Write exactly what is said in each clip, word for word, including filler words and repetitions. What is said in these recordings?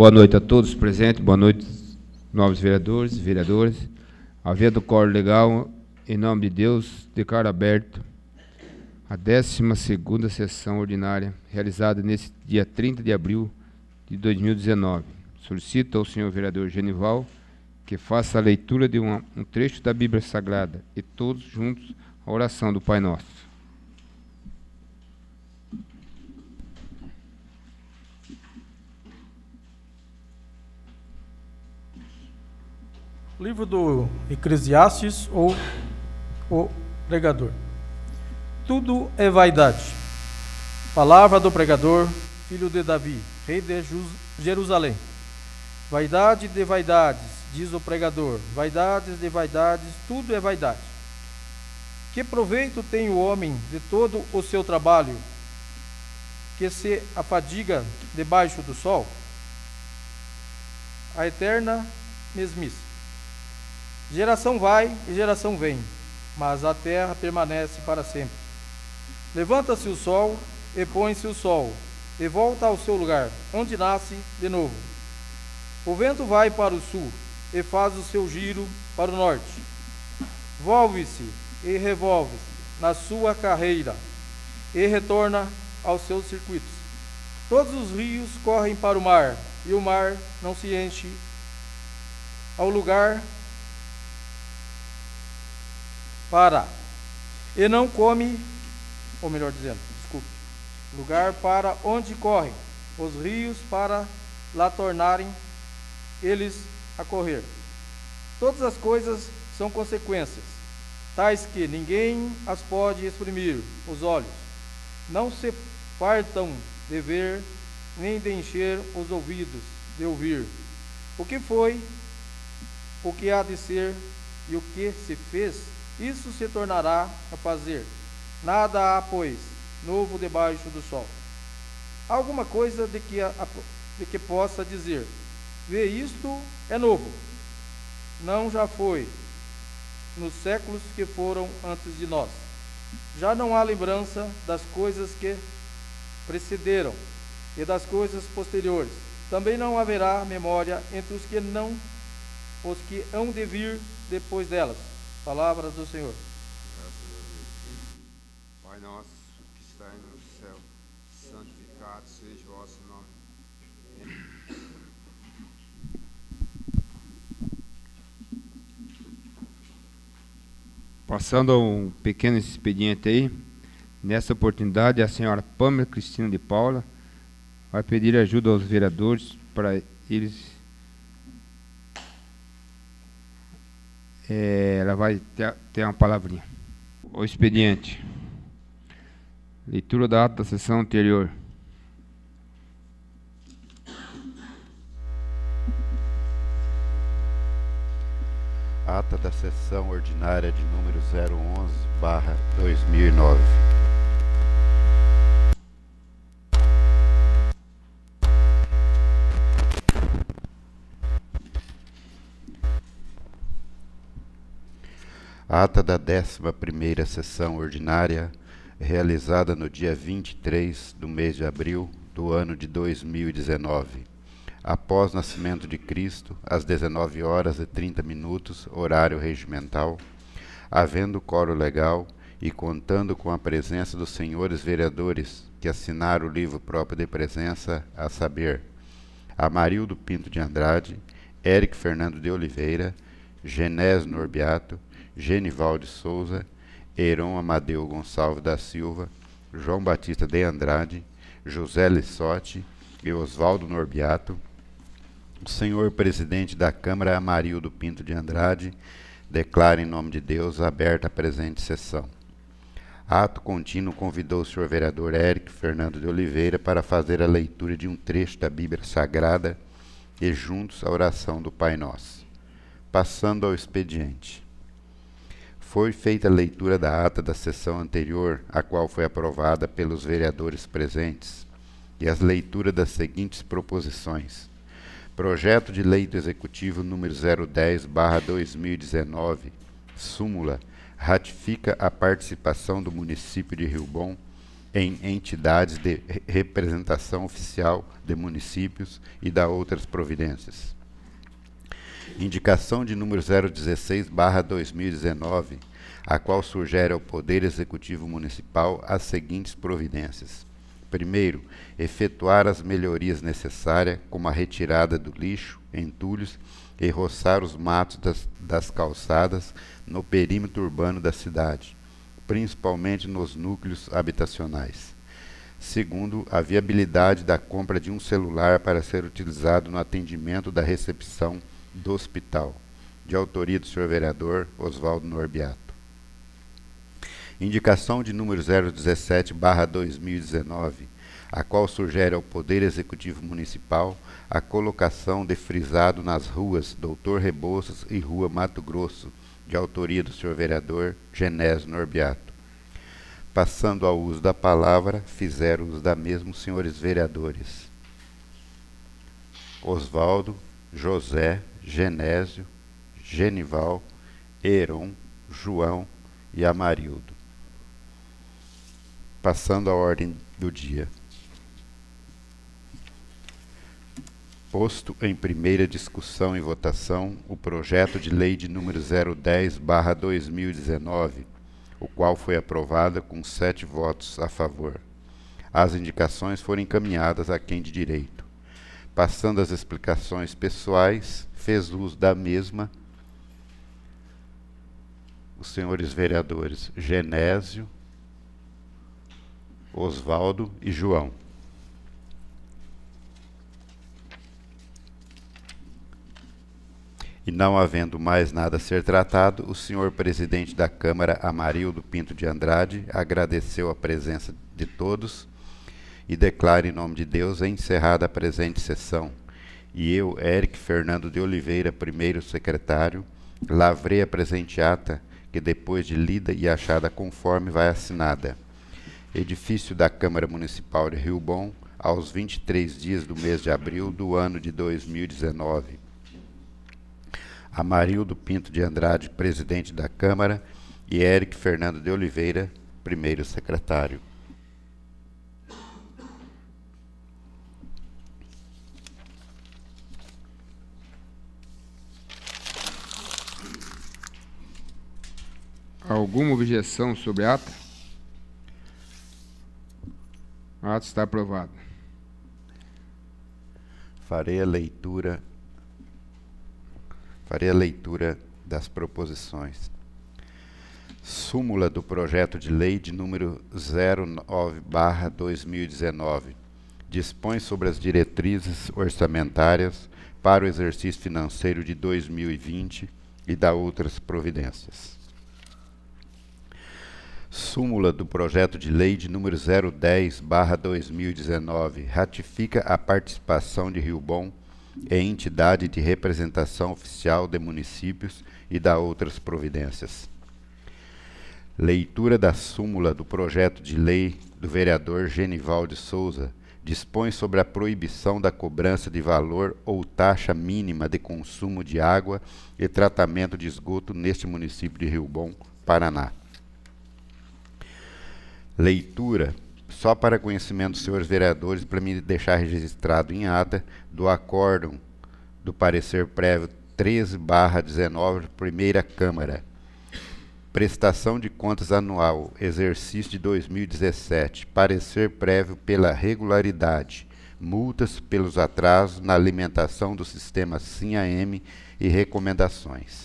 Boa noite a todos presentes, boa noite, novos vereadores, vereadoras. Havendo coro legal, em nome de Deus, declaro aberto a décima segunda sessão ordinária, realizada nesse dia trinta de abril de dois mil e dezenove. Solicito ao senhor vereador Genival que faça a leitura de uma, um trecho da Bíblia Sagrada e todos juntos a oração do Pai Nosso. Livro do Eclesiastes ou o pregador. Tudo é vaidade. Palavra do pregador, filho de Davi, rei de Jerusalém. Vaidade de vaidades, diz o pregador, vaidades de vaidades, tudo é vaidade. Que proveito tem o homem de todo o seu trabalho, que se afadiga debaixo do sol? A eterna mesmice. Geração vai e geração vem, mas a terra permanece para sempre. Levanta-se o sol e põe-se o sol, e volta ao seu lugar, onde nasce de novo. O vento vai para o sul e faz o seu giro para o norte. Volve-se e revolve-se na sua carreira e retorna aos seus circuitos. Todos os rios correm para o mar, e o mar não se enche ao lugar para, e não come, ou melhor dizendo, desculpe, lugar para onde correm os rios para lá tornarem eles a correr. Todas as coisas são consequências, tais que ninguém as pode exprimir os olhos. Não se fartam de ver, nem de encher os ouvidos de ouvir. O que foi, o que há de ser e o que se fez, isso se tornará a fazer. Nada há, pois, novo debaixo do sol. Há alguma coisa de que, a, de que possa dizer, vê, isto é novo. Não já foi nos séculos que foram antes de nós. Já não há lembrança das coisas que precederam e das coisas posteriores. Também não haverá memória entre os que não, os que hão de vir depois delas. Palavra do Senhor. Pai nosso que está no céu, santificado seja o vosso nome. Passando a um pequeno expediente aí, nessa oportunidade a senhora Pâmela Cristina de Paula vai pedir ajuda aos vereadores para eles. É, ela vai ter, ter uma palavrinha. O expediente. Leitura da ata da sessão anterior. Ata da sessão ordinária de número zero onze barra dois mil e nove. Ata da décima primeira sessão ordinária, realizada no dia vinte e três do mês de abril do ano de dois mil e dezenove, após nascimento de Cristo, às dezenove horas e trinta minutos, horário regimental, havendo quórum legal e contando com a presença dos senhores vereadores que assinaram o livro próprio de presença, a saber, Amarildo Pinto de Andrade, Érico Fernando de Oliveira, Genésio Norbiato, Genival de Souza, Heron Amadeu Gonçalves da Silva, João Batista de Andrade, José Lissotti e Oswaldo Norbiato, o senhor presidente da Câmara Amarildo Pinto de Andrade, declara em nome de Deus aberta a presente sessão. Ato contínuo convidou o senhor vereador Érico Fernando de Oliveira para fazer a leitura de um trecho da Bíblia Sagrada e juntos a oração do Pai Nosso. Passando ao expediente. Foi feita a leitura da ata da sessão anterior, a qual foi aprovada pelos vereadores presentes, e as leituras das seguintes proposições. Projeto de Lei do Executivo número zero dez barra dois mil e dezenove, súmula, ratifica a participação do município de Rio Bom em entidades de representação oficial de municípios e da outras providências. Indicação de número zero dezesseis barra dois mil e dezenove, a qual sugere ao Poder Executivo Municipal as seguintes providências. Primeiro, efetuar as melhorias necessárias, como a retirada do lixo, entulhos e roçar os matos das, das calçadas no perímetro urbano da cidade, principalmente nos núcleos habitacionais. Segundo, a viabilidade da compra de um celular para ser utilizado no atendimento da recepção do hospital, de autoria do senhor vereador Oswaldo Norbiato. Indicação de número zero dezessete barra dois mil e dezenove, a qual sugere ao Poder Executivo Municipal a colocação de frisado nas ruas Doutor Rebouças e Rua Mato Grosso, de autoria do senhor vereador Genésio Norbiato. Passando ao uso da palavra, fizeram uso da mesma os senhores vereadores Oswaldo, José, Genésio, Genival, Heron, João e Amarildo. Passando à ordem do dia. Posto em primeira discussão e votação o projeto de lei de número zero dez barra dois mil e dezenove, o qual foi aprovado com sete votos a favor. As indicações foram encaminhadas a quem de direito. Passando às explicações pessoais, fez uso da mesma os senhores vereadores Genésio, Oswaldo e João. E não havendo mais nada a ser tratado, o senhor presidente da Câmara, Amarildo Pinto de Andrade, agradeceu a presença de todos e declara em nome de Deus encerrada a presente sessão. E eu, Eric Fernando de Oliveira, primeiro secretário, lavrei a presente ata, que depois de lida e achada conforme vai assinada. Edifício da Câmara Municipal de Rio Bom, aos vinte e três dias do mês de abril do ano de dois mil e dezenove. Amarildo Pinto de Andrade, presidente da Câmara, e Eric Fernando de Oliveira, primeiro secretário. Alguma objeção sobre a ata? A ata está aprovada. Farei a leitura, farei a leitura das proposições. Súmula do projeto de lei de número zero nove barra dois mil e dezenove. Dispõe sobre as diretrizes orçamentárias para o exercício financeiro de dois mil e vinte e dá outras providências. Súmula do projeto de lei de número zero dez barra dois mil e dezenove ratifica a participação de Rio Bom em entidade de representação oficial de municípios e dá outras providências. Leitura da súmula do projeto de lei do vereador Genival de Souza dispõe sobre a proibição da cobrança de valor ou taxa mínima de consumo de água e tratamento de esgoto neste município de Rio Bom, Paraná. Leitura, só para conhecimento dos senhores vereadores, para me deixar registrado em ata, do acórdão do parecer prévio treze barra dezenove, primeira Câmara. Prestação de contas anual, exercício de dois mil e dezessete, parecer prévio pela regularidade, multas pelos atrasos na alimentação do sistema SIM-A M e recomendações.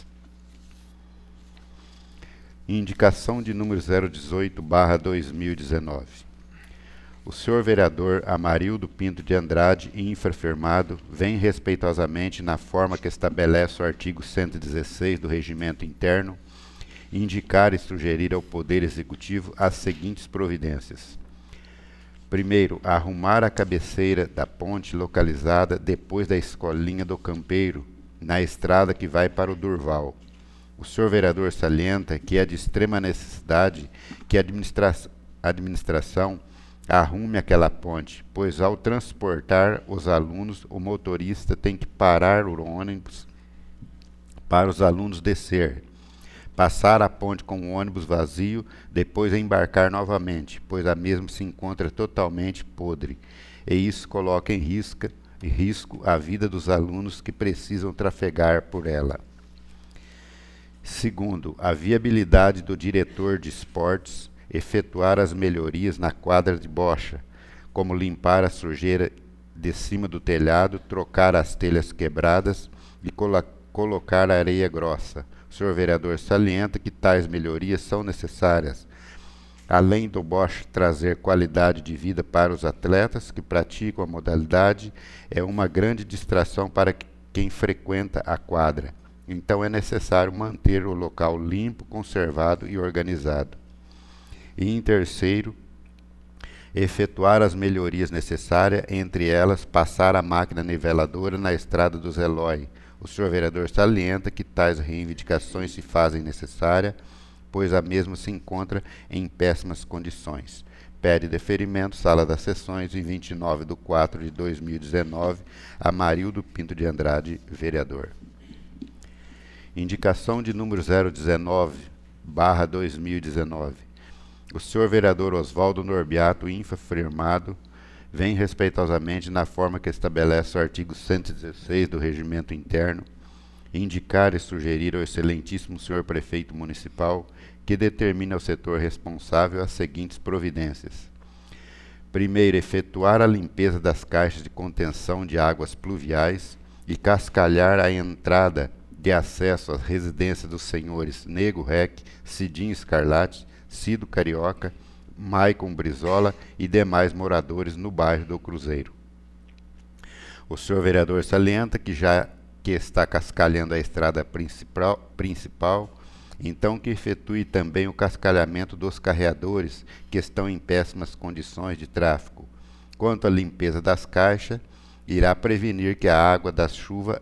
Indicação de número zero dezoito barra dois mil e dezenove. O senhor vereador Amarildo Pinto de Andrade, infrafirmado, vem respeitosamente, na forma que estabelece o artigo cento e dezesseis do Regimento Interno, indicar e sugerir ao Poder Executivo as seguintes providências. Primeiro, arrumar a cabeceira da ponte localizada depois da Escolinha do Campeiro, na estrada que vai para o Durval. O senhor vereador salienta que é de extrema necessidade que a administra- administração arrume aquela ponte, pois ao transportar os alunos, o motorista tem que parar o ônibus para os alunos descer. passar a ponte com um ônibus vazio, depois embarcar novamente, pois a mesma se encontra totalmente podre, e isso coloca em risco, em risco a vida dos alunos que precisam trafegar por ela. Segundo, a viabilidade do diretor de esportes efetuar as melhorias na quadra de bocha, como limpar a sujeira de cima do telhado, trocar as telhas quebradas e colo- colocar areia grossa. O senhor vereador salienta que tais melhorias são necessárias, além do bocha trazer qualidade de vida para os atletas que praticam a modalidade, é uma grande distração para quem frequenta a quadra. Então é necessário manter o local limpo, conservado e organizado. E em terceiro, efetuar as melhorias necessárias, entre elas passar a máquina niveladora na estrada do Zelói. O senhor vereador salienta que tais reivindicações se fazem necessárias, pois a mesma se encontra em péssimas condições. Pede deferimento, sala das sessões, em vinte e nove de quatro de dois mil e dezenove, Amarildo Pinto de Andrade, vereador. Indicação de número zero dezenove, barra dois mil e dezenove. O senhor vereador Oswaldo Norbiato, infra firmado, vem respeitosamente na forma que estabelece o artigo cento e dezesseis do Regimento Interno, indicar e sugerir ao excelentíssimo senhor prefeito municipal que determine ao setor responsável as seguintes providências. Primeiro, efetuar a limpeza das caixas de contenção de águas pluviais e cascalhar a entrada de acesso às residências dos senhores Nego Rec, Cidinho Escarlate, Cido Carioca, Maicon Brizola e demais moradores no bairro do Cruzeiro. O senhor vereador salienta que já que está cascalhando a estrada principal, principal, então que efetue também o cascalhamento dos carreadores que estão em péssimas condições de tráfego. Quanto à limpeza das caixas, irá prevenir que a água da chuva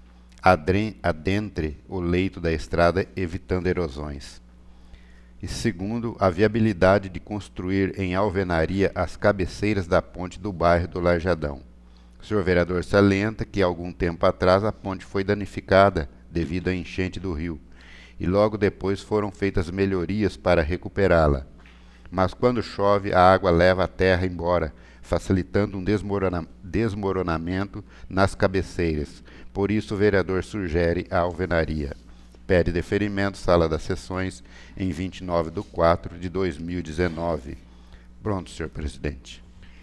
adentre o leito da estrada, evitando erosões. E segundo, a viabilidade de construir em alvenaria as cabeceiras da ponte do bairro do Lajadão. O senhor vereador salienta que, algum tempo atrás, a ponte foi danificada devido à enchente do rio, e logo depois foram feitas melhorias para recuperá-la. Mas quando chove, a água leva a terra embora, facilitando um desmorona- desmoronamento nas cabeceiras. Por isso, o vereador sugere a alvenaria. Pede deferimento, sala das sessões, em vinte e nove de quatro de dois mil e dezenove. Pronto, senhor presidente.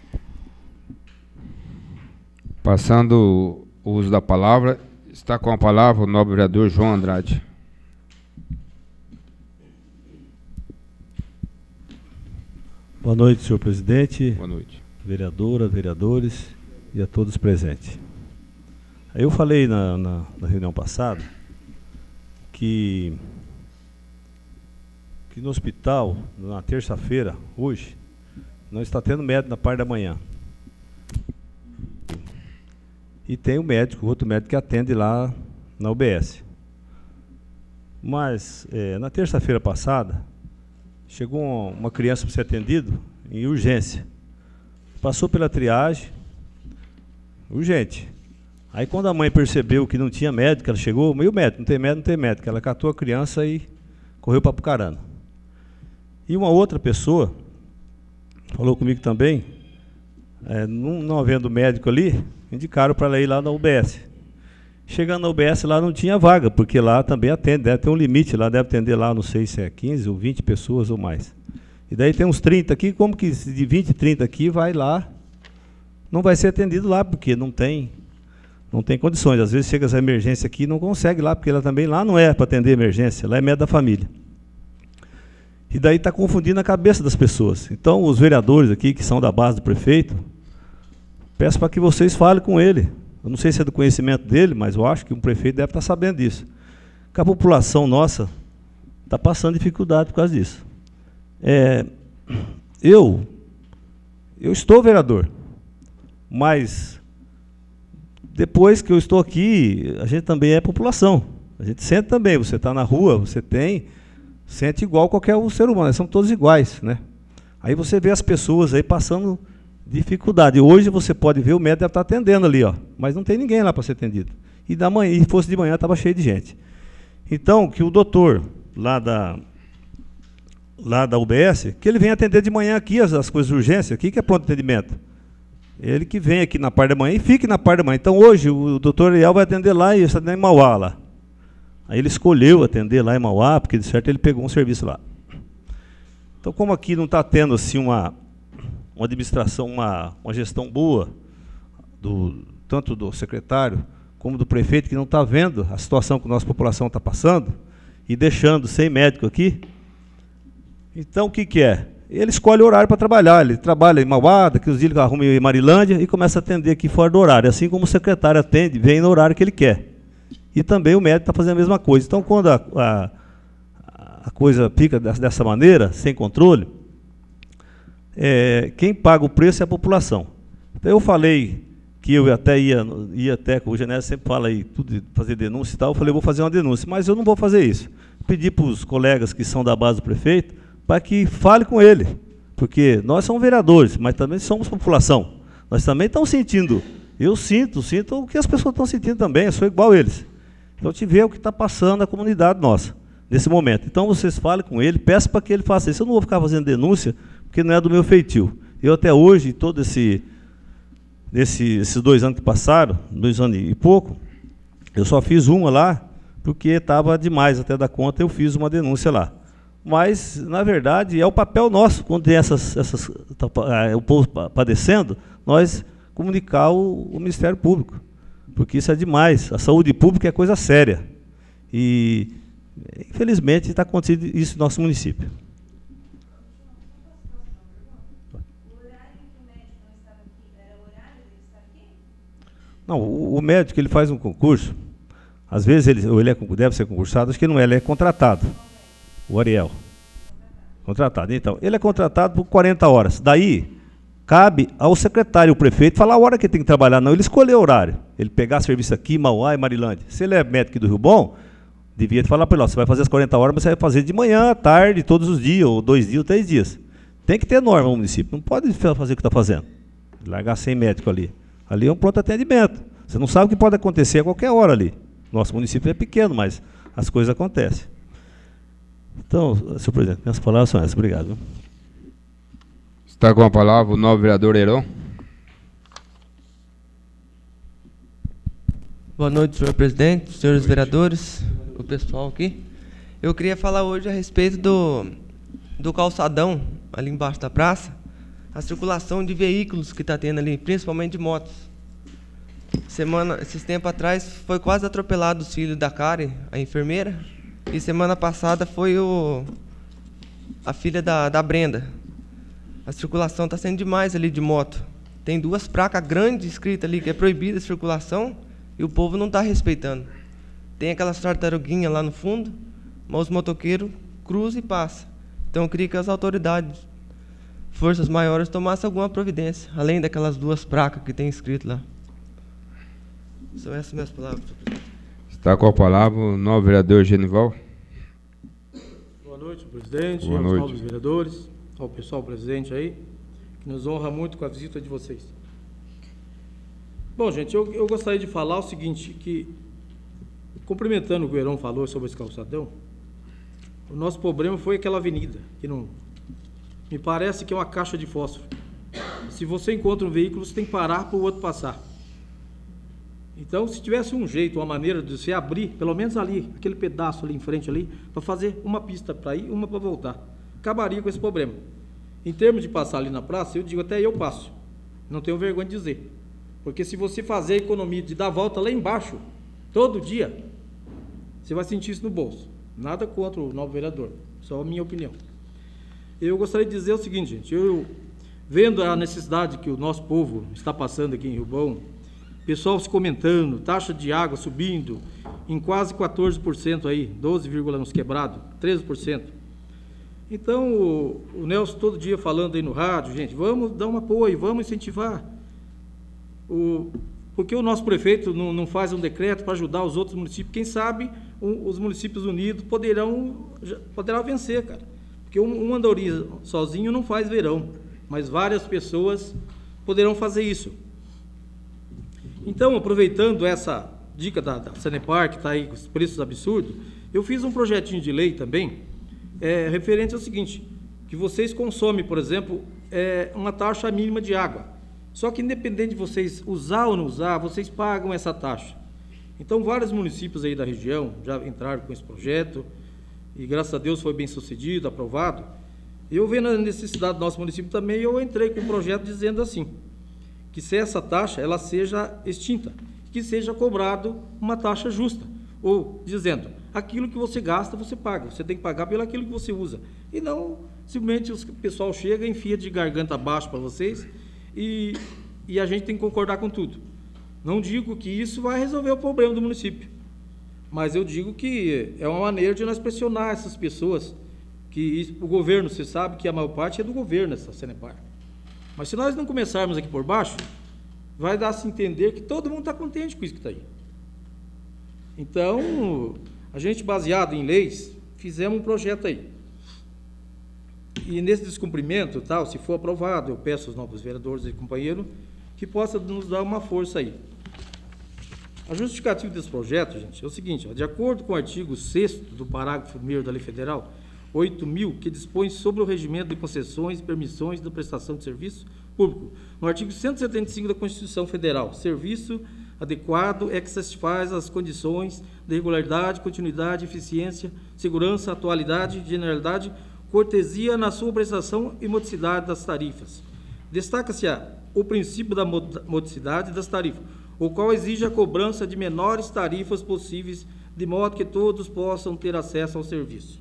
Passando o uso da palavra, está com a palavra o nobre vereador João Andrade. Boa noite, senhor presidente. Boa noite. Vereadora, vereadores e a todos presentes. Eu falei na, na, na reunião passada que, que no hospital, na terça-feira, hoje, não está tendo médico na parte da manhã. E tem o médico, outro médico que atende lá na U B S. Mas, é, na terça-feira passada, chegou uma, uma criança para ser atendido em urgência. Passou pela triagem, urgente. Aí quando a mãe percebeu que não tinha médico, ela chegou, e o médico, não tem médico, não tem médico. Ela catou a criança e correu para Apucarana. E uma outra pessoa falou comigo também, é, não, não havendo médico ali, indicaram para ela ir lá na U B S. Chegando na U B S lá não tinha vaga, porque lá também atende, deve ter um limite, lá deve atender lá, não sei se é quinze ou vinte pessoas ou mais. E daí tem uns trinta aqui, como que de vinte, trinta aqui vai lá, não vai ser atendido lá, porque não tem, não tem condições. Às vezes chega essa emergência aqui e não consegue lá, porque ela também lá não é para atender emergência, lá é médico da família. E daí está confundindo a cabeça das pessoas. Então, os vereadores aqui, que são da base do prefeito, peço para que vocês falem com ele. Eu não sei se é do conhecimento dele, mas eu acho que um prefeito deve estar sabendo disso. Que a população nossa está passando dificuldade por causa disso. É, eu, eu estou vereador, mas depois que eu estou aqui, a gente também é população. A gente sente também, você está na rua, você tem, sente igual qualquer um ser humano, nós somos todos iguais, né? Aí você vê as pessoas aí passando dificuldade. Hoje você pode ver, o médico deve estar atendendo ali, ó, mas não tem ninguém lá para ser atendido. E da manhã, e fosse de manhã, estava cheio de gente. Então, que o doutor lá da, lá da U B S, que ele vem atender de manhã aqui as, as coisas de urgência, aqui que é pronto atendimento. Ele que vem aqui na parte da manhã e fique na parte da manhã. Então hoje o doutor Ariel vai atender lá e está atendendo em Mauá lá. Aí ele escolheu atender lá em Mauá, porque de certo ele pegou um serviço lá. Então como aqui não está tendo assim uma, uma administração, uma, uma gestão boa, do, tanto do secretário como do prefeito, que não está vendo a situação que a nossa população está passando, e deixando sem médico aqui, então o que, que é? Ele escolhe o horário para trabalhar, ele trabalha em Mauá, daqui os dias ele arruma em Marilândia e começa a atender aqui fora do horário, assim como o secretário atende, vem no horário que ele quer. E também o médico está fazendo a mesma coisa. Então, quando a, a, a coisa fica dessa maneira, sem controle, é, quem paga o preço é a população. Então, eu falei que eu até ia, ia até, o Genésio sempre fala aí, tudo de fazer denúncia e tal, eu falei, eu vou fazer uma denúncia, mas eu não vou fazer isso. Pedi para os colegas que são da base do prefeito, para que fale com ele, porque nós somos vereadores, mas também somos população. Nós também estamos sentindo, eu sinto, sinto o que as pessoas estão sentindo também, eu sou igual a eles. Então, te ver o que está passando na comunidade nossa, nesse momento. Então, vocês falem com ele, peçam para que ele faça isso. Eu não vou ficar fazendo denúncia, porque não é do meu feitio. Eu até hoje, todo esse, esse, esses dois anos que passaram, dois anos e pouco, eu só fiz uma lá, porque estava demais até da conta, eu fiz uma denúncia lá. Mas, na verdade, é o papel nosso, quando tem essas, essas, tá, é, o povo padecendo, nós comunicar o, o Ministério Público, porque isso é demais. A saúde pública é coisa séria. E, infelizmente, está acontecendo isso no nosso município. Não, o, o médico ele faz um concurso, às vezes ele, ou ele é, deve ser concursado, acho que não é, ele é contratado. O Ariel. Contratado. Então, ele é contratado por quarenta horas. Daí, cabe ao secretário, o prefeito, falar a hora que ele tem que trabalhar. Não, ele escolheu o horário. Ele pegar serviço aqui, Mauá e Marilândia. Se ele é médico do Rio Bom, devia falar para ele, ó, você vai fazer as quarenta horas, mas você vai fazer de manhã, à tarde, todos os dias, ou dois dias, ou três dias. Tem que ter norma no município. Não pode fazer o que está fazendo. Largar sem médico ali. Ali é um pronto atendimento. Você não sabe o que pode acontecer a qualquer hora ali. Nosso município é pequeno, mas as coisas acontecem. Então, senhor presidente, minhas palavras são essas. Obrigado. Está com a palavra o novo vereador Heron. Boa noite, senhor presidente, senhores vereadores, o pessoal aqui. Eu queria falar hoje a respeito do, do calçadão ali embaixo da praça, a circulação de veículos que está tendo ali, principalmente de motos. Semana, esses tempos atrás foi quase atropelado os filhos da Karen, a enfermeira, e semana passada foi o, a filha da, da Brenda. A circulação está sendo demais ali de moto. Tem duas placas grandes escritas ali que é proibida a circulação e o povo não está respeitando. Tem aquelas tartaruguinhas lá no fundo, mas os motoqueiros cruzam e passam. Então eu queria que as autoridades, forças maiores, tomassem alguma providência, além daquelas duas placas que tem escrito lá. São essas minhas palavras, senhor presidente. Está com a palavra o novo vereador Genival. Boa noite, presidente, Boa aos noite. novos vereadores, ao pessoal presente aí, que nos honra muito com a visita de vocês. Bom, gente, eu, eu gostaria de falar o seguinte, que, complementando o que o Heron falou sobre esse calçadão, o nosso problema foi aquela avenida, que não... Me parece que é uma caixa de fósforo. Se você encontra um veículo, você tem que parar para o outro passar. Então, se tivesse um jeito, uma maneira de você abrir, pelo menos ali, aquele pedaço ali em frente ali, para fazer uma pista para ir, uma para voltar, acabaria com esse problema. Em termos de passar ali na praça, eu digo, até eu passo, não tenho vergonha de dizer, porque se você fazer a economia de dar volta lá embaixo, todo dia, você vai sentir isso no bolso. Nada contra o novo vereador, só a minha opinião. Eu gostaria de dizer o seguinte, gente, eu, vendo a necessidade que o nosso povo está passando aqui em Rio Bom, pessoal se comentando, taxa de água subindo em quase quatorze por cento aí, doze, uns quebrado, treze por cento. Então, o, o Nelson todo dia falando aí no rádio, gente, vamos dar um apoio, vamos incentivar. O, porque o nosso prefeito não, não faz um decreto para ajudar os outros municípios? Quem sabe um, os municípios unidos poderão, poderão vencer, cara. Porque um, um andorinha sozinho não faz verão, mas várias pessoas poderão fazer isso. Então, aproveitando essa dica da, da Sanepar, que está aí com os preços absurdos, Eu fiz um projetinho de lei também, é, referente ao seguinte, que vocês consomem, por exemplo, é, uma taxa mínima de água. Só que independente de vocês usar ou não usar, vocês pagam essa taxa. Então, vários municípios aí da região já entraram com esse projeto, e graças a Deus foi bem sucedido, aprovado. Eu vendo a necessidade do nosso município também, eu entrei com um projeto dizendo assim, que se essa taxa ela seja extinta, que seja cobrado uma taxa justa, ou dizendo, aquilo que você gasta, você paga, você tem que pagar pelo aquilo que você usa, e não simplesmente o pessoal chega, enfia de garganta abaixo para vocês, e, e a gente tem que concordar com tudo. Não digo que isso vai resolver o problema do município, mas eu digo que é uma maneira de nós pressionar essas pessoas, que isso, o governo, você sabe que a maior parte é do governo, essa Sanepar. Mas se nós não começarmos aqui por baixo, vai dar a se entender que todo mundo está contente com isso que está aí. Então, a gente, baseado em leis, fizemos um projeto aí. E nesse descumprimento, tal, se for aprovado, eu peço aos novos vereadores e companheiros que possa nos dar uma força aí. A justificativa desse projeto, gente, é o seguinte, ó, de acordo com o artigo sexto do parágrafo primeiro da Lei Federal oito mil, que dispõe sobre o regimento de concessões e permissões da prestação de serviço público, no artigo cento e setenta e cinco da Constituição Federal, serviço adequado é que satisfaz as condições de regularidade, continuidade, eficiência, segurança, atualidade, generalidade, cortesia na sua prestação e modicidade das tarifas. Destaca-se o princípio da modicidade das tarifas, o qual exige a cobrança de menores tarifas possíveis, de modo que todos possam ter acesso ao serviço.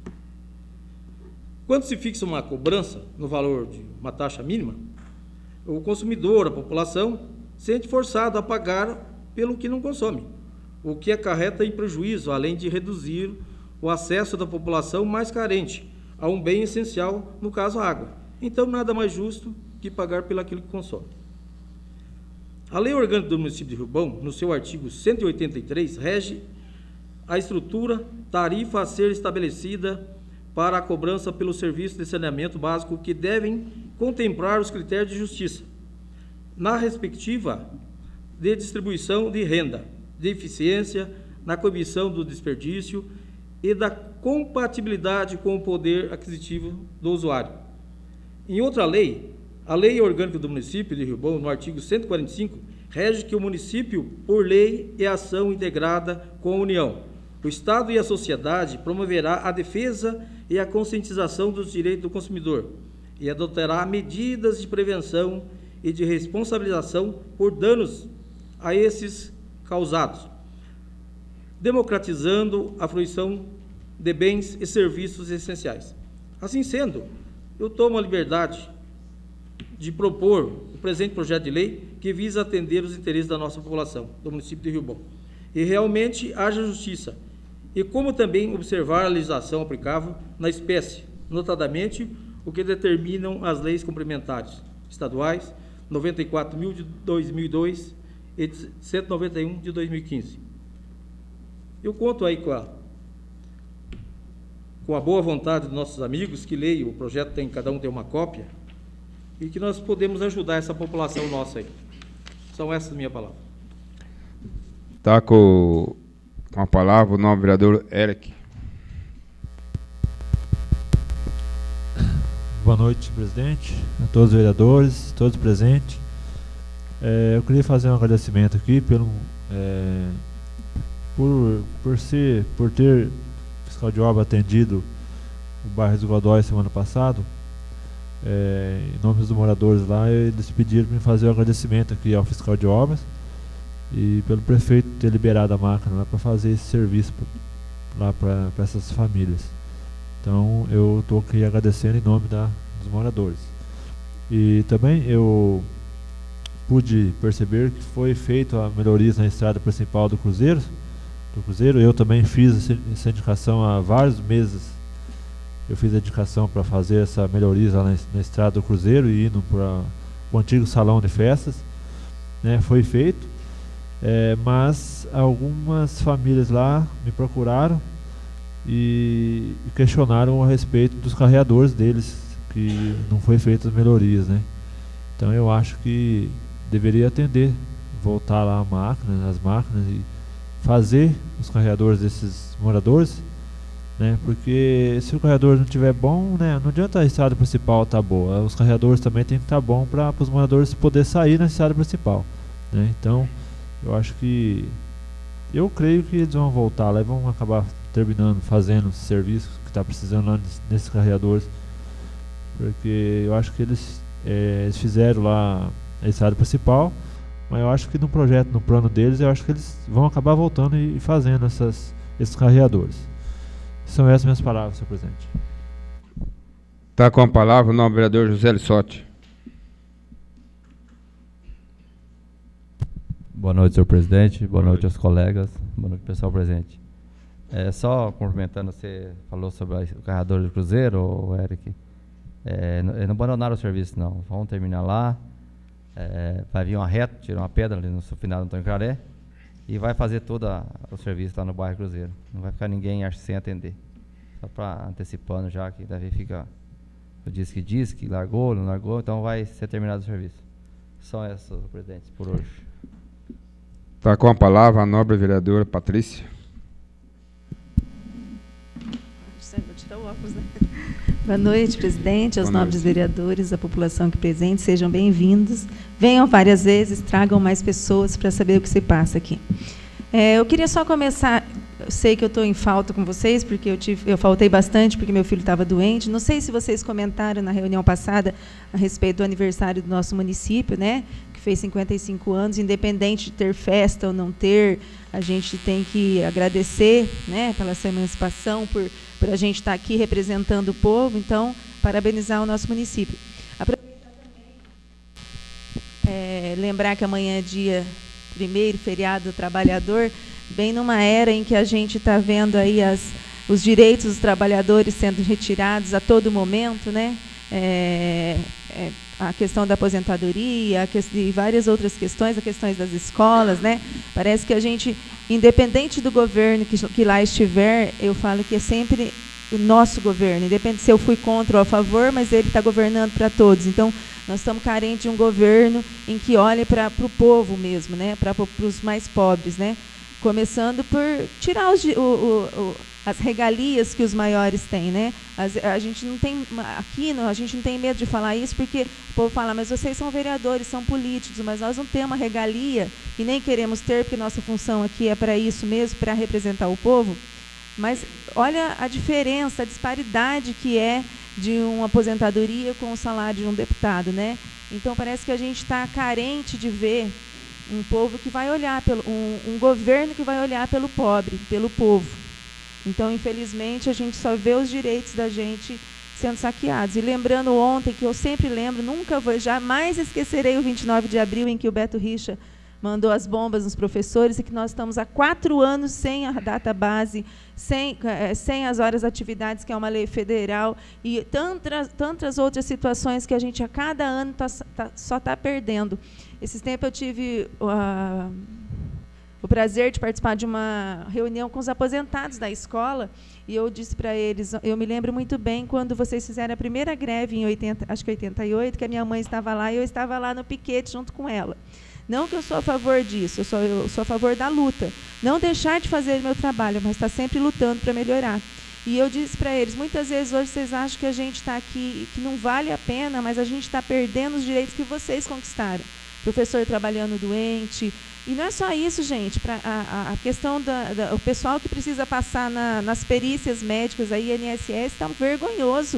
Quando se fixa uma cobrança no valor de uma taxa mínima, o consumidor, a população, sente forçado a pagar pelo que não consome, o que acarreta em prejuízo, além de reduzir o acesso da população mais carente a um bem essencial, no caso a água. Então, nada mais justo que pagar pelo aquilo que consome. A Lei Orgânica do Município de Rio Bom, no seu artigo cento e oitenta e três, rege a estrutura, tarifa a ser estabelecida para a cobrança pelo serviço de saneamento básico, que devem contemplar os critérios de justiça, na respectiva de distribuição de renda, de eficiência, na coibição do desperdício e da compatibilidade com o poder aquisitivo do usuário. Em outra lei, a Lei Orgânica do Município de Rio Bom, no artigo cento e quarenta e cinco, rege que o município, por lei, é ação integrada com a União. O Estado e a sociedade promoverá a defesa e a conscientização dos direitos do consumidor e adotará medidas de prevenção e de responsabilização por danos a esses causados, democratizando a fruição de bens e serviços essenciais. Assim sendo, eu tomo a liberdade de propor o presente projeto de lei que visa atender os interesses da nossa população, do município de Rio Bom, e realmente haja justiça, e como também observar a legislação aplicável na espécie, notadamente o que determinam as leis complementares estaduais noventa e quatro mil de dois mil e dois e cento e noventa e um de dois mil e quinze. Eu conto aí com a, com a boa vontade dos nossos amigos que leem, o projeto tem, cada um tem uma cópia, e que nós podemos ajudar essa população nossa aí. São essas minhas palavras. Está com, com a palavra o novo vereador Eric. Boa noite, presidente, a todos os vereadores, todos presentes. É, eu queria fazer um agradecimento aqui pelo, é, por, por, ser, por ter o fiscal de obra atendido o bairro do Godói semana passada. É, em nome dos moradores lá, eles pediram para me fazer um agradecimento aqui ao fiscal de obras e pelo prefeito ter liberado a máquina lá para fazer esse serviço pra, lá para essas famílias. Então eu estou aqui agradecendo em nome da, dos moradores. E também eu pude perceber que foi feita a melhoria na estrada principal do Cruzeiro. Do Cruzeiro. Eu também fiz essa indicação há vários meses. Eu fiz a indicação para fazer essa melhoria lá na, na estrada do Cruzeiro e indo para o antigo salão de festas, né, foi feito, é, mas algumas famílias lá me procuraram e questionaram a respeito dos carreadores deles, que não foi feito as melhorias, né? Então eu acho que deveria atender, voltar lá a máquina, as máquinas e fazer os carreadores desses moradores né? Porque se o carregador não estiver bom, né, não adianta a estrada principal estar tá boa. Os carregadores também tem que estar tá bom para os moradores poderem sair na estrada principal, né? Então, eu acho que eu creio que eles vão voltar lá e vão acabar terminando fazendo os serviços que está precisando lá nesses carregadores, porque eu acho que eles, é, eles fizeram lá a estrada principal, mas eu acho que no projeto, no plano deles, eu acho que eles vão acabar voltando e, e fazendo essas, esses carregadores. São essas minhas palavras, senhor presidente. Está com a palavra o nobre vereador José Lissotti. Boa noite, senhor presidente. Boa noite aos colegas. Boa noite, pessoal presente. É, só cumprimentando, você falou sobre o carregador do Cruzeiro, Eric. É, não, não abandonaram o serviço, não. Vamos terminar lá. É, vai vir uma reta, tirar uma pedra ali no final do Antônio Caré e vai fazer todo a, o serviço lá no bairro Cruzeiro. Não vai ficar ninguém, acho, sem atender. Só para antecipando já, que deve ficar. Eu disse que disse, que largou, não largou, então vai ser terminado o serviço. Só essas, senhor presidente, por hoje. Está com a palavra a nobre vereadora Patrícia. Vou tirar o óculos, né? Boa noite, presidente, aos Boa nobres noite. vereadores, a população aqui presente, sejam bem-vindos. Venham várias vezes, tragam mais pessoas para saber o que se passa aqui. É, eu queria só começar, eu sei que eu estou em falta com vocês, porque eu, tive, eu faltei bastante, porque meu filho estava doente. Não sei se vocês comentaram na reunião passada a respeito do aniversário do nosso município, né? Fez cinquenta e cinco anos, independente de ter festa ou não ter, a gente tem que agradecer, né, pela sua emancipação, por, por a gente estar aqui representando o povo, então, parabenizar o nosso município. Aproveitar também, é, lembrar que amanhã é dia primeiro, feriado do trabalhador, bem numa era em que a gente está vendo aí as, os direitos dos trabalhadores sendo retirados a todo momento, né? É, é, a questão da aposentadoria, a que, e várias outras questões, as questões das escolas, né? Parece que a gente, independente do governo que, que lá estiver, eu falo que é sempre o nosso governo, independente se eu fui contra ou a favor, mas ele está governando para todos. Então, nós estamos carentes de um governo em que olhe para o povo mesmo, né? Para os mais pobres, né? Começando por tirar os, o, o, o, as regalias que os maiores têm, né? As, a gente não tem aqui, não, a gente não tem medo de falar isso, porque o povo fala, mas vocês são vereadores, são políticos, mas nós não temos uma regalia e nem queremos ter, porque nossa função aqui é para isso mesmo, para representar o povo. Mas olha a diferença, a disparidade que é de uma aposentadoria com o salário de um deputado, né? Então parece que a gente está carente de ver um povo que vai olhar pelo um, um governo que vai olhar pelo pobre, pelo povo. Então, infelizmente, a gente só vê os direitos da gente sendo saqueados. E lembrando ontem, que eu sempre lembro, nunca vou, jamais esquecerei o vinte e nove de abril, em que o Beto Richa mandou as bombas nos professores, e que nós estamos há quatro anos sem a data base, sem, é, sem as horas atividades, que é uma lei federal, e tantas, tantas outras situações que a gente a cada ano tá, tá, só está perdendo. Esses tempos eu tive uh, o prazer de participar de uma reunião com os aposentados da escola, e eu disse para eles, eu me lembro muito bem quando vocês fizeram a primeira greve em oitenta, acho que oitenta e oito, que a minha mãe estava lá e eu estava lá no piquete junto com ela. Não que eu sou a favor disso, eu sou, eu sou a favor da luta. Não deixar de fazer o meu trabalho, mas estar sempre lutando para melhorar. E eu disse para eles, muitas vezes hoje vocês acham que a gente está aqui, que não vale a pena, mas a gente está perdendo os direitos que vocês conquistaram. Professor trabalhando doente. E não é só isso, gente. Pra, a, a questão do da, pessoal que precisa passar na, nas perícias médicas, aí, I N S S, está vergonhoso.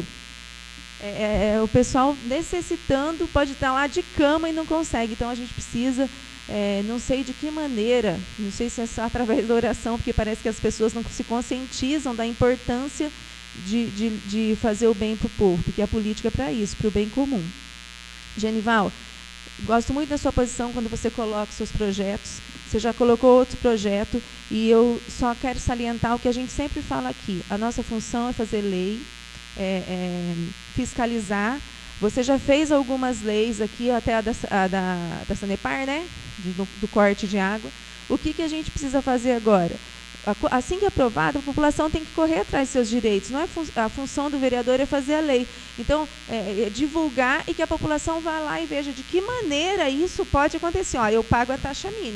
É, é, o pessoal necessitando, pode estar lá de cama e não consegue. Então, a gente precisa, é, não sei de que maneira, não sei se é só através da oração, porque parece que as pessoas não se conscientizam da importância de, de, de fazer o bem para o povo, porque a política é para isso, para o bem comum. Genival, gosto muito da sua posição quando você coloca os seus projetos. Você já colocou outro projeto, e eu só quero salientar o que a gente sempre fala aqui. A nossa função é fazer lei, É, é, fiscalizar. Você já fez algumas leis aqui, até a da, a da, da Sanepar, né? Do, do corte de água. O que, que a gente precisa fazer agora? Assim que aprovado, a população tem que correr atrás dos seus direitos. Não é fun a função do vereador é fazer a lei. Então, é, é divulgar e que a população vá lá e veja de que maneira isso pode acontecer. Ó, eu pago a taxa mínima.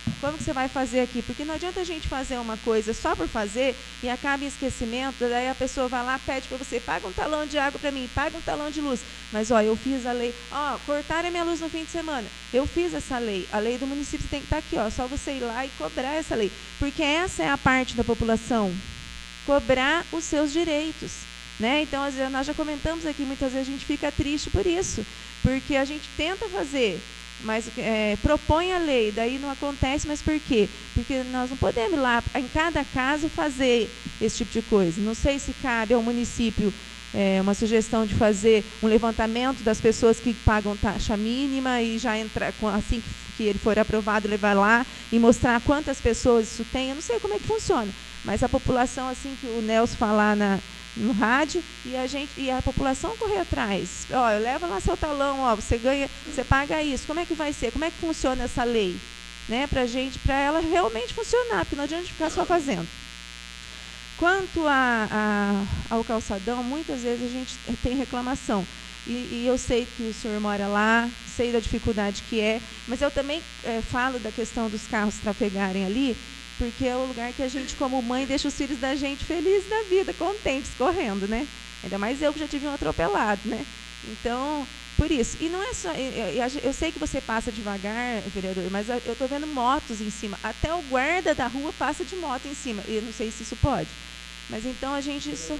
Como que você vai fazer aqui? Porque não adianta a gente fazer uma coisa só por fazer e acaba em esquecimento, daí a pessoa vai lá, pede para você, paga um talão de água para mim, paga um talão de luz. Mas, ó, eu fiz a lei, ó, cortaram a minha luz no fim de semana. Eu fiz essa lei. A lei do município tem que estar aqui, ó, só você ir lá e cobrar essa lei. Porque essa é a parte da população, cobrar os seus direitos. Né? Então, às vezes, nós já comentamos aqui, muitas vezes a gente fica triste por isso, porque a gente tenta fazer, mas é, propõe a lei, daí não acontece, mas por quê? Porque nós não podemos ir lá em cada caso fazer esse tipo de coisa. Não sei se cabe ao município é, uma sugestão de fazer um levantamento das pessoas que pagam taxa mínima e já entrar, assim que ele for aprovado, levar lá e mostrar quantas pessoas isso tem. Eu não sei como é que funciona, mas a população, assim que o Nelson falar na no rádio, e a gente e a população correr atrás. Ó, leva lá seu talão, ó, você ganha, você paga isso. Como é que vai ser? Como é que funciona essa lei, né, pra gente, para ela realmente funcionar, porque não adianta ficar só fazendo. Quanto a, a, ao calçadão, muitas vezes a gente tem reclamação. E, e eu sei que o senhor mora lá, sei da dificuldade que é, mas eu também é, falo da questão dos carros trafegarem ali, porque é o lugar que a gente, como mãe, deixa os filhos da gente felizes da vida, contentes, correndo, né? Ainda mais eu que já tive um atropelado, né? Então, por isso. E não é só... Eu, eu sei que você passa devagar, vereador, mas eu estou vendo motos em cima. Até o guarda da rua passa de moto em cima. Eu não sei se isso pode. Mas então a gente... Só...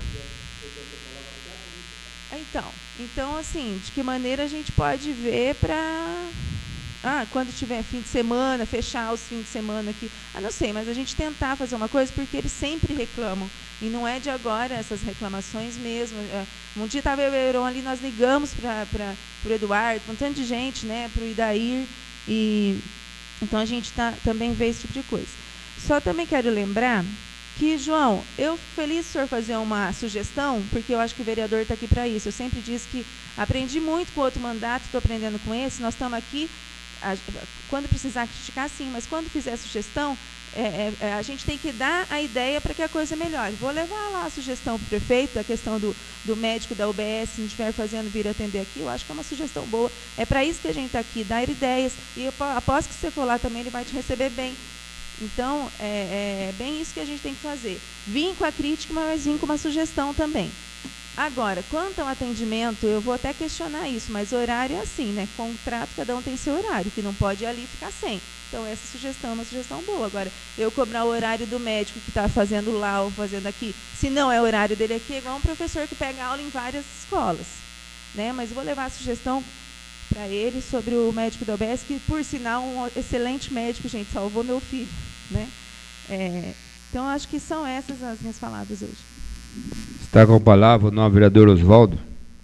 Então, então, assim, de que maneira a gente pode ver para... Ah, quando tiver fim de semana, fechar os fins de semana aqui. Ah, não sei, mas a gente tentar fazer uma coisa, porque eles sempre reclamam. E não é de agora essas reclamações mesmo. Um dia estava eu e o Heron ali, nós ligamos para o Eduardo, um tanto de gente, né, para o Idair. E, então a gente tá, também vê esse tipo de coisa. Só também quero lembrar que, João, eu feliz o senhor fazer uma sugestão, porque eu acho que o vereador está aqui para isso. Eu sempre disse que aprendi muito com outro mandato, estou aprendendo com esse. Nós estamos aqui... A, quando precisar criticar, sim, mas quando fizer sugestão, é, é, a gente tem que dar a ideia para que a coisa melhore. Vou levar lá a sugestão para o prefeito, a questão do, do médico da U B S, se não estiver fazendo vir atender aqui, eu acho que é uma sugestão boa. É para isso que a gente está aqui, dar ideias. E eu, após que você for lá também, ele vai te receber bem. Então, é, é bem isso que a gente tem que fazer. Vim com a crítica, mas vim com uma sugestão também. Agora, quanto ao atendimento, eu vou até questionar isso, mas o horário é assim, né? Contrato, cada um tem seu horário, que não pode ir ali ficar sem. Então, essa sugestão é uma sugestão boa. Agora, eu cobrar o horário do médico que está fazendo lá ou fazendo aqui, se não é o horário dele aqui, é igual um professor que pega aula em várias escolas, né? Mas eu vou levar a sugestão para ele sobre o médico da U B S, que, por sinal, um excelente médico, gente, salvou meu filho, né? É, então, acho que são essas as minhas palavras hoje. Está com a palavra o nobre vereador Oswaldo.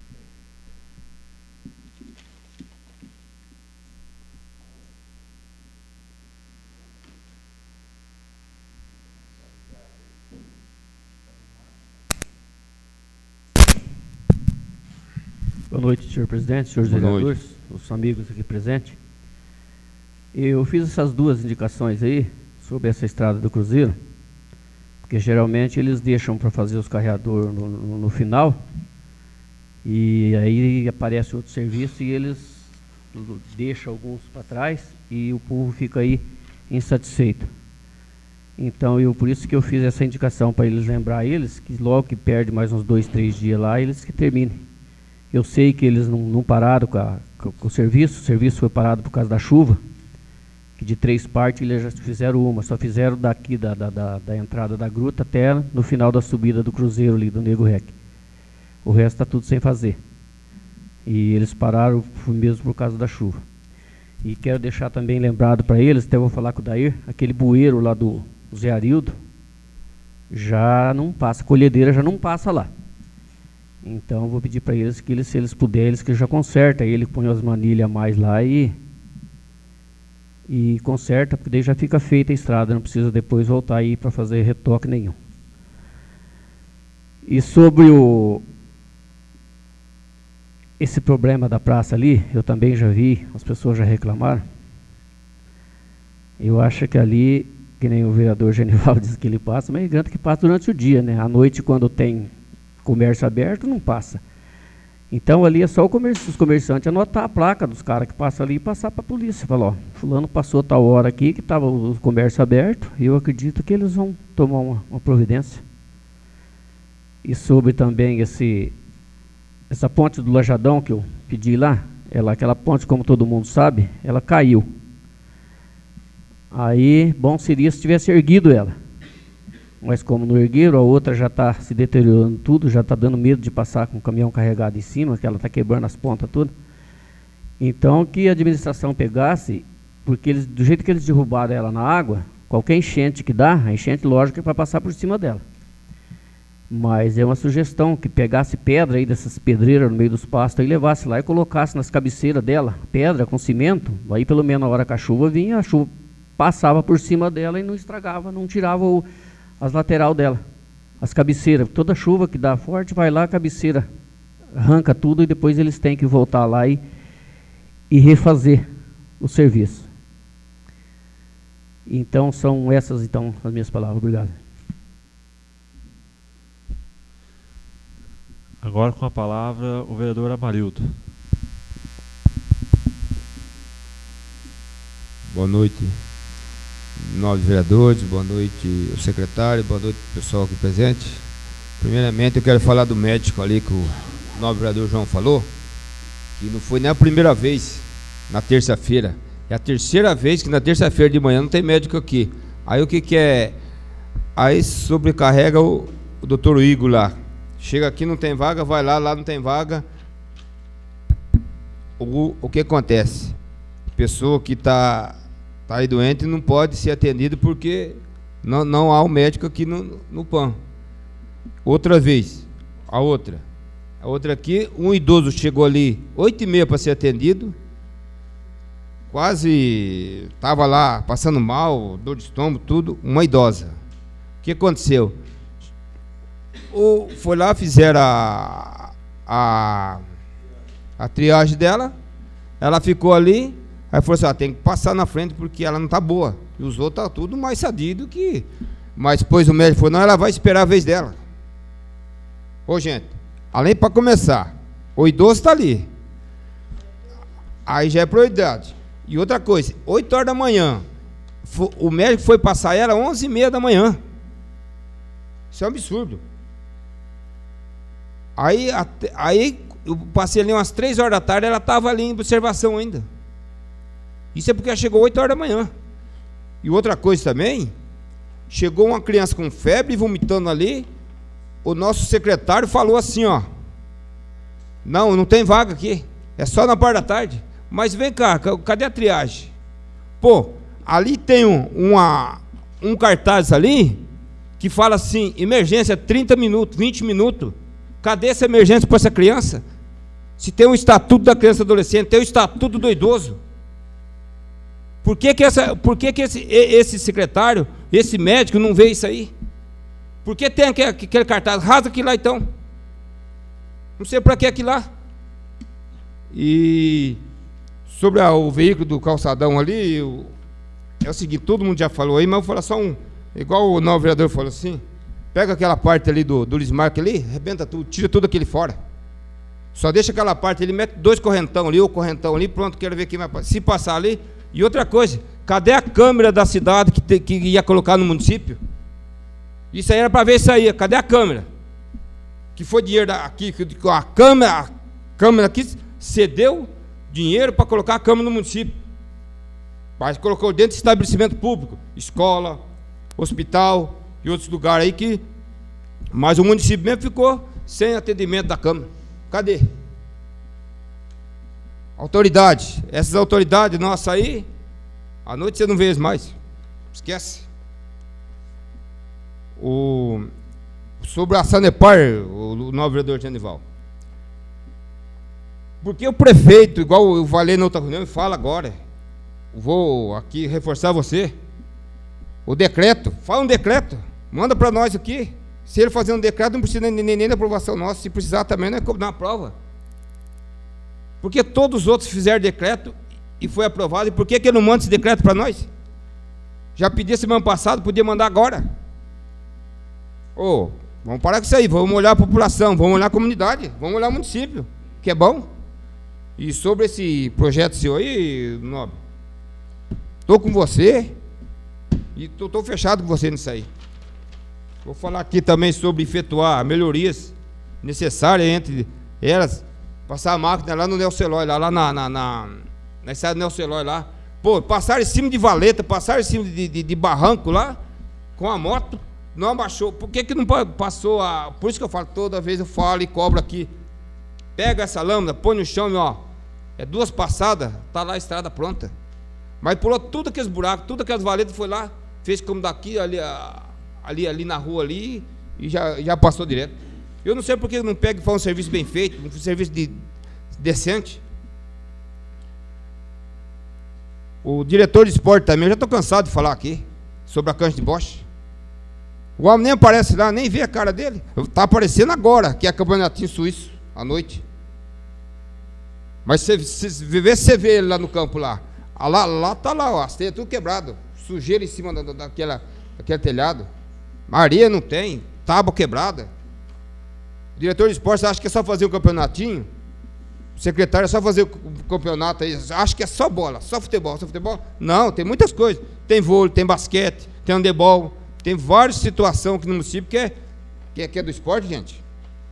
Boa noite, senhor presidente, senhores vereadores, os amigos aqui presentes. Eu fiz essas duas indicações aí sobre essa estrada do Cruzeiro, porque geralmente eles deixam para fazer os carreadores no, no, no final, e aí aparece outro serviço e eles deixam alguns para trás e o povo fica aí insatisfeito. Então, eu, por isso que eu fiz essa indicação, para eles lembrar eles, que logo que perde mais uns dois, três dias lá, eles que terminem. Eu sei que eles não, não pararam com, a, com, com o serviço, o serviço foi parado por causa da chuva, que de três partes eles já fizeram uma, só fizeram daqui da, da, da, da entrada da gruta até no final da subida do Cruzeiro ali, do Nego Rec. O resto está tudo sem fazer. E eles pararam mesmo por causa da chuva. E quero deixar também lembrado para eles, até vou falar com o Dair, aquele bueiro lá do Zé Arildo, já não passa, a colhedeira já não passa lá. Então vou pedir para eles que eles, se eles puderem, eles que já conserta, ele põe as manilhas a mais lá e e conserta, porque daí já fica feita a estrada, não precisa depois voltar aí para fazer retoque nenhum. E sobre o esse problema da praça ali, eu também já vi, as pessoas já reclamaram. Eu acho que ali, que nem o vereador Genival diz que ele passa, mas garanto que passa durante o dia, né? À noite, quando tem comércio aberto, não passa. Então ali é só o comerci os comerciantes anotar a placa dos caras que passam ali e passar para a polícia. Falar, ó, fulano passou tal hora aqui que estava o comércio aberto e eu acredito que eles vão tomar uma, uma providência. E sobre também esse, essa ponte do Lajadão que eu pedi lá, ela, aquela ponte, como todo mundo sabe, ela caiu. Aí, bom seria se tivesse erguido ela. Mas como não ergueram, a outra já está se deteriorando tudo, já está dando medo de passar com o caminhão carregado em cima, que ela está quebrando as pontas todas. Então, que a administração pegasse, porque eles, do jeito que eles derrubaram ela na água, qualquer enchente que dá, a enchente, lógico, é para passar por cima dela. Mas é uma sugestão que pegasse pedra aí dessas pedreiras no meio dos pastos e levasse lá e colocasse nas cabeceiras dela, pedra com cimento, aí pelo menos na hora que a chuva vinha, a chuva passava por cima dela e não estragava, não tirava o, as lateral dela, as cabeceiras. Toda chuva que dá forte, vai lá, a cabeceira arranca tudo e depois eles têm que voltar lá e, e refazer o serviço. Então são essas então as minhas palavras. Obrigado. Agora com a palavra o vereador Amarildo. Boa noite, nove vereadores, boa noite o secretário, boa noite pessoal aqui presente. Primeiramente eu quero falar do médico ali que o nobre vereador João falou, que não foi nem a primeira vez na terça-feira, é a terceira vez que na terça-feira de manhã não tem médico aqui. Aí o que que é? Aí sobrecarrega o, o doutor Igor lá. Chega aqui, não tem vaga, vai lá, lá não tem vaga. O, o que acontece? Pessoa que está tá aí doente não pode ser atendida porque não, não há um médico aqui no, no P A M. Outra vez, a outra. A outra aqui, um idoso chegou ali oito e meia para ser atendido. Quase estava lá passando mal, dor de estômago, tudo. Uma idosa. O que aconteceu? O, foi lá, fizeram a, a, a triagem dela, ela ficou ali, aí falou assim, ah, tem que passar na frente porque ela não está boa, e os outros estão tudo mais sadios do que... Mas depois o médico falou, não, ela vai esperar a vez dela. Ô gente, além para começar, o idoso está ali, aí já é prioridade. E outra coisa, oito horas da manhã, o médico foi passar ela onze e meia da manhã. Isso é um absurdo. Aí, até, aí eu passei ali umas três horas da tarde, ela estava ali em observação ainda. Isso é porque ela chegou oito horas da manhã. E outra coisa também, chegou uma criança com febre, vomitando ali, o nosso secretário falou assim, ó, não, não tem vaga aqui, é só na parte da tarde. Mas vem cá, cadê a triagem? Pô, ali tem um, uma, um cartaz ali, que fala assim, emergência trinta minutos, vinte minutos. Cadê essa emergência para essa criança? Se tem o estatuto da criança e adolescente, tem o estatuto do idoso. Por que que, essa, por que, que esse, esse secretário, esse médico não vê isso aí? Por que tem aquele, aquele cartaz? Rasga aquilo lá então. Não sei para que aquilo lá. E sobre a, o veículo do calçadão ali, eu, é o seguinte, todo mundo já falou aí, mas eu vou falar só um. Igual o novo vereador falou assim, pega aquela parte ali do, do Lismark ali, arrebenta tudo, tira tudo aquele fora. Só deixa aquela parte ali, mete dois correntão ali, ou correntão ali, pronto, quero ver quem vai se passar ali. E outra coisa, cadê a câmera da cidade que, te, que ia colocar no município? Isso aí era para ver isso aí, cadê a câmera? Que foi dinheiro aqui, que a câmera, a câmera aqui cedeu dinheiro para colocar a câmera no município. Mas colocou dentro de estabelecimento público, escola, hospital e outros lugares aí que... Mas o município mesmo ficou sem atendimento da Câmara. Cadê? Autoridade. Essas autoridades nossas aí, à noite você não vê eles mais. Esquece. O... Sobre a Sanepar, o novo vereador Genival. Porque o prefeito, igual eu falei na outra reunião, fala agora, vou aqui reforçar você, o decreto, fala um decreto, manda para nós aqui. Se ele fazer um decreto, não precisa nem, nem, nem da aprovação nossa, se precisar também, não é na prova. Porque todos os outros fizeram decreto e foi aprovado, e por que, que ele não manda esse decreto para nós? Já pedi semana passada, podia mandar agora. Ô, oh, vamos parar com isso aí, vamos olhar a população, vamos olhar a comunidade, vamos olhar o município. que é bom. E sobre esse projeto seu aí, Nobre, estou com você e estou fechado com você nisso aí. Vou falar aqui também sobre efetuar melhorias necessárias entre elas, passar a máquina lá no Nelcelói, lá, lá na, na, na, na estrada do Nelcelói lá. Pô, passar em cima de valeta, passar em cima de, de, de barranco lá, com a moto, não abaixou. Por que que não passou a... Por isso que eu falo, toda vez eu falo e cobro aqui. Pega essa lâmina, põe no chão e ó, é duas passadas, tá lá a estrada pronta. Mas pulou tudo aqueles buracos, tudo aquelas valetas, foi lá, fez como daqui, ali, ali, ali na rua ali, e já, já passou direto. Eu não sei por que não pega e faz um serviço bem feito, um serviço de, decente. O diretor de esporte também, eu já estou cansado de falar aqui, sobre a cancha de bocha. O homem nem aparece lá, nem vê a cara dele. Está aparecendo agora, que é campeonatinho suíço, à noite. Mas se vê se você vê ele lá no campo lá. Ah, lá, lá tá lá, ó, as telhas tudo quebrado, sujeira em cima da, daquela, daquele telhado. Areia não tem, tábua quebrada. O diretor de esporte acha que é só fazer um campeonatinho. O secretário é só fazer o campeonato aí, acha que é só bola, só futebol, só futebol. Não, tem muitas coisas. Tem vôlei, tem basquete, tem handebol, tem várias situações aqui no município que é, que é, que é do esporte, gente.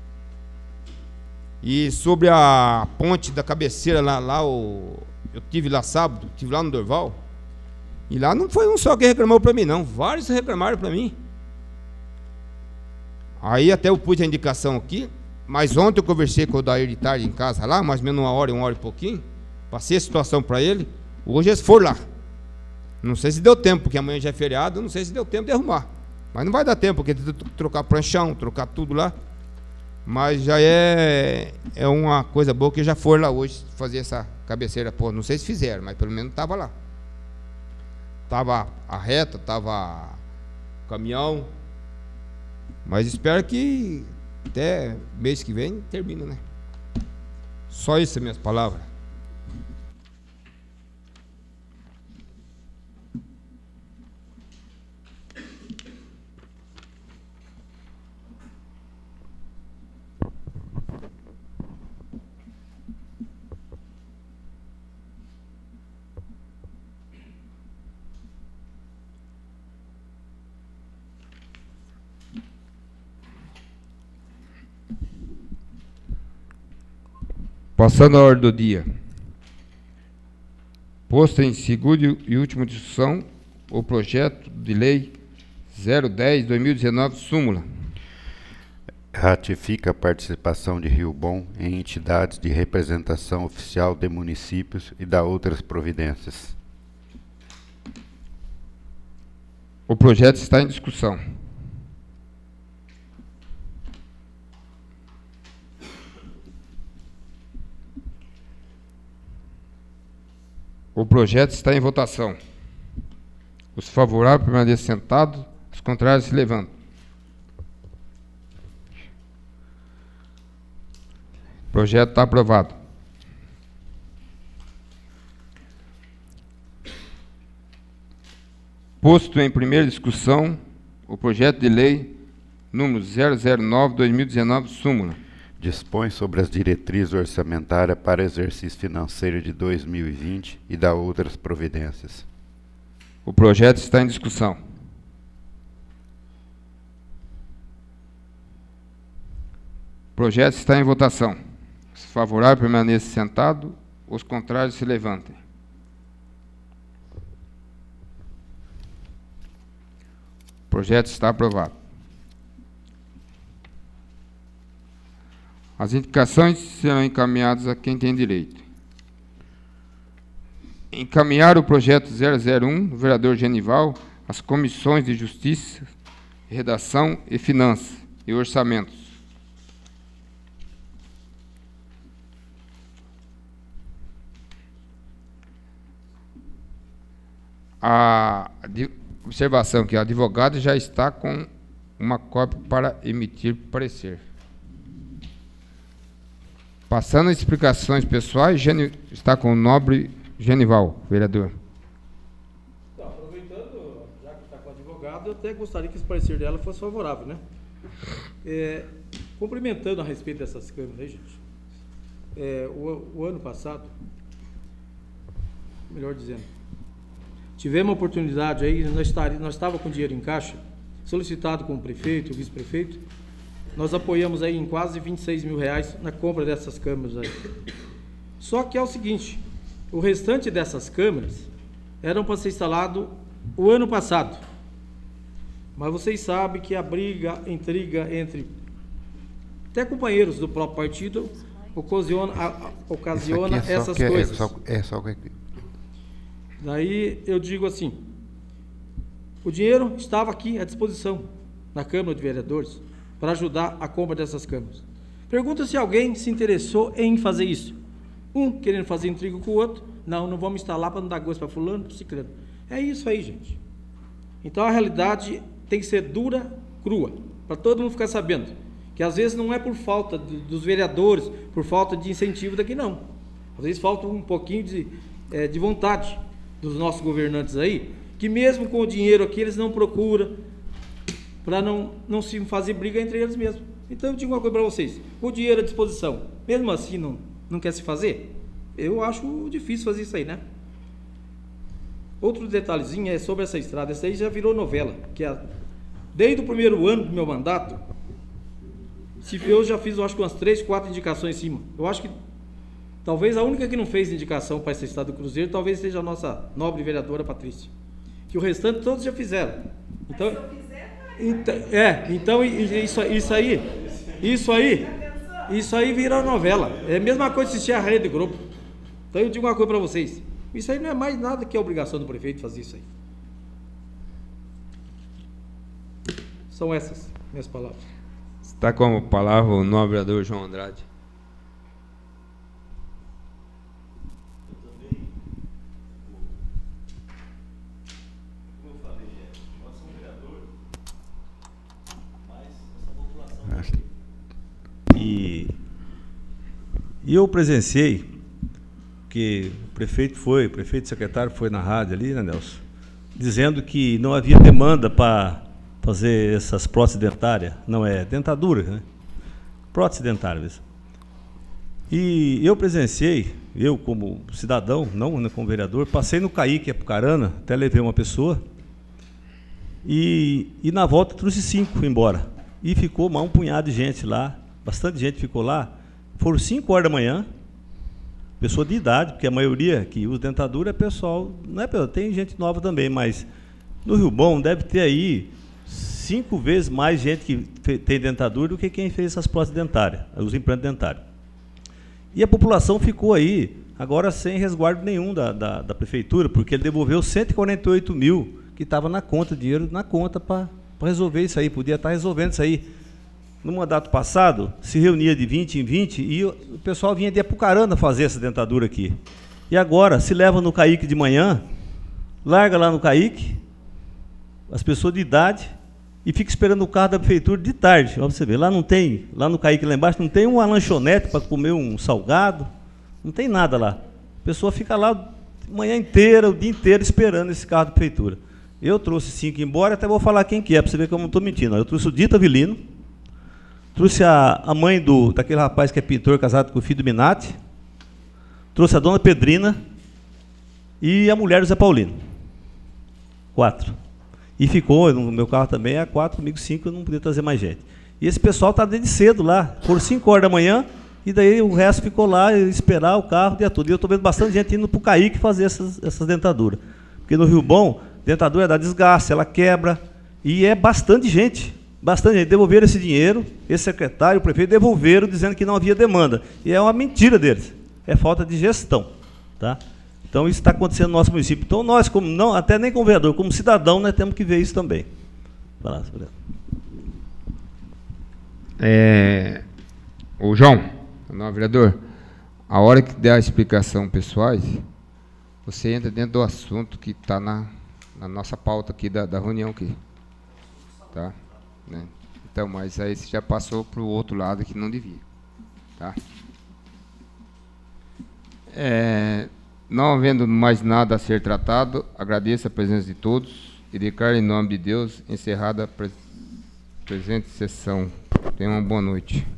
E sobre a ponte da cabeceira lá, lá o, eu tive lá sábado, tive lá no Dorval, e lá não foi um só que reclamou para mim, não. Vários reclamaram para mim. Aí até eu pus a indicação aqui, mas ontem eu conversei com o Dair de tarde em casa lá, mais ou menos uma hora, uma hora e pouquinho, passei a situação para ele, hoje eles foram lá. Não sei se deu tempo, porque amanhã já é feriado, não sei se deu tempo de arrumar. Mas não vai dar tempo, porque tem que trocar pranchão, trocar tudo lá. Mas já é, é uma coisa boa que já foram lá hoje fazer essa cabeceira. Pô, não sei se fizeram, mas pelo menos estava lá. Estava a reta, estava caminhão. Mas espero que até mês que vem termine, né? Só isso, minhas palavras. Passando a ordem do dia. Posto em segunda e última discussão o projeto de lei zero dez barra dois mil e dezenove, súmula. Ratifica a participação de Rio Bom em entidades de representação oficial de municípios e dá outras providências. O projeto está em discussão. O projeto está em votação. Os favoráveis permanecem sentados, os contrários se levantam. O projeto está aprovado. Posto em primeira discussão o projeto de lei número zero zero nove barra dois mil e dezenove, súmula. Dispõe sobre as diretrizes orçamentárias para exercício financeiro de dois mil e vinte e dá outras providências. O projeto está em discussão. O projeto está em votação. Os favoráveis permaneçam sentados, os contrários se levantem. O projeto está aprovado. As indicações serão encaminhadas a quem tem direito. Encaminhar o projeto zero zero um, do vereador Genival, às comissões de Justiça, Redação e Finanças e Orçamentos. A observação que o advogado já está com uma cópia para emitir parecer. Passando as explicações pessoais, Geni, está com o nobre Genival, vereador. Então, aproveitando, já que está com o advogado, eu até gostaria que esse parecer dela fosse favorável, né? É, cumprimentando a respeito dessas câmeras aí, gente. é, o, o ano passado, melhor dizendo, tivemos a oportunidade aí, nós estávamos nós estava com dinheiro em caixa, solicitado com o prefeito, o vice-prefeito, nós apoiamos aí em quase vinte e seis mil reais na compra dessas câmeras aí. Só que é o seguinte, o restante dessas câmeras eram para ser instalado o ano passado. Mas vocês sabem que a briga, a intriga entre até companheiros do próprio partido ocasiona, a, ocasiona é essas que, coisas. É só, é só que... Daí eu digo assim, o dinheiro estava aqui à disposição na Câmara de Vereadores para ajudar a compra dessas câmeras. Pergunta se alguém se interessou em fazer isso. Um querendo fazer intriga com o outro, não, não vamos instalar para não dar gosto para fulano, para ciclano. É isso aí, gente. Então a realidade tem que ser dura, crua, para todo mundo ficar sabendo, que às vezes não é por falta de, dos vereadores, por falta de incentivo daqui, não. Às vezes falta um pouquinho de, é, de vontade dos nossos governantes aí, que mesmo com o dinheiro aqui, eles não procuram, para não, não se fazer briga entre eles mesmos. Então eu digo uma coisa para vocês, o dinheiro à disposição, mesmo assim não, não quer se fazer? Eu acho difícil fazer isso aí, né? Outro detalhezinho é sobre essa estrada, essa aí já virou novela, que a, desde o primeiro ano do meu mandato, se, eu já fiz, eu acho que umas três, quatro indicações em cima. Eu acho que talvez a única que não fez indicação para essa estrada do Cruzeiro, talvez seja a nossa nobre vereadora Patrícia. Que o restante todos já fizeram. Então, então é, então isso, isso aí, isso aí, isso aí vira novela. É a mesma coisa assistir a Rede Globo. Então eu digo uma coisa para vocês. Isso aí não é mais nada que a obrigação do prefeito fazer isso aí. São essas minhas palavras. Está com a palavra o nobre vereador João Andrade. Como eu falei, gente, nós somos vereadores, mas essa população... E, e eu presenciei que o prefeito foi, o prefeito e secretário foi na rádio ali, né, Nelson, dizendo que não havia demanda para fazer essas próteses dentárias, não é dentadura, né? Prótese dentária mesmo. E eu presenciei, eu como cidadão, não como vereador, passei no Caíque, Apucarana, até levei uma pessoa, e, e na volta trouxe cinco embora. E ficou mais um punhado de gente lá, bastante gente ficou lá, foram cinco horas da manhã, pessoa de idade, porque a maioria que usa dentadura é pessoal, não é, tem gente nova também, mas no Rio Bom deve ter aí cinco vezes mais gente que tem dentadura do que quem fez essas próteses dentárias, os implantes dentários. E a população ficou aí, agora sem resguardo nenhum da, da, da prefeitura, porque ele devolveu cento e quarenta e oito mil que estava na conta, dinheiro na conta para resolver isso aí, podia estar resolvendo isso aí. No mandato passado, se reunia de vinte em vinte e o pessoal vinha de Apucarana fazer essa dentadura aqui. E agora, se leva no Caíque de manhã, larga lá no Caíque, as pessoas de idade, e fica esperando o carro da prefeitura de tarde. Ó, você vê, lá não tem, lá no Caíque lá embaixo, não tem uma lanchonete para comer um salgado, não tem nada lá. A pessoa fica lá a manhã inteira, o dia inteiro, esperando esse carro da prefeitura. Eu trouxe cinco embora, até vou falar quem que é, para você ver que eu não estou mentindo. Eu trouxe o Dito Avilino, trouxe a, a mãe do, daquele rapaz que é pintor, casado com o filho do Minati, trouxe a dona Pedrina e a mulher do Zé Paulino. Quatro. E ficou, no meu carro também, é quatro, comigo cinco, eu não podia trazer mais gente. E esse pessoal está desde cedo lá, por cinco horas da manhã, e daí o resto ficou lá, esperar o carro o dia todo. E eu estou vendo bastante gente indo para o Caíque fazer essas, essas dentaduras. Porque no Rio Bom, dentadura dá desgaste, ela quebra, e é bastante gente. Bastante gente. Devolveram esse dinheiro, esse secretário, o prefeito, devolveram, dizendo que não havia demanda. E é uma mentira deles. É falta de gestão. Tá? Então, isso está acontecendo no nosso município. Então, nós, como não, até nem como vereador, como cidadão, nós temos que ver isso também. Vai lá, é, o João, não, vereador, a hora que der a explicação pessoais, você entra dentro do assunto que está na, na nossa pauta aqui da, da reunião aqui. Tá? Né? Então, mas aí você já passou para o outro lado que não devia. Tá? É... Não havendo mais nada a ser tratado, agradeço a presença de todos e declaro em nome de Deus encerrada a pre presente sessão. Tenham uma boa noite.